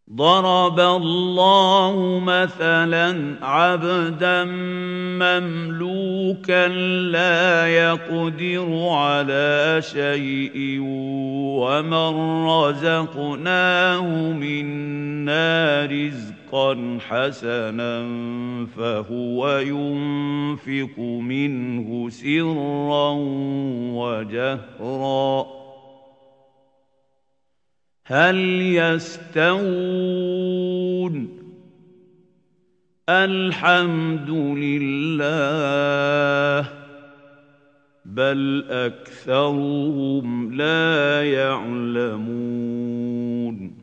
ضرب الله مثلا عبدا مملوكا لا يقدر على شيء ومن رزقناه منا رزقا حسنا فهو ينفق منه سرا وجهرا هل يستوون الحمد لله بل أكثرهم لا يعلمون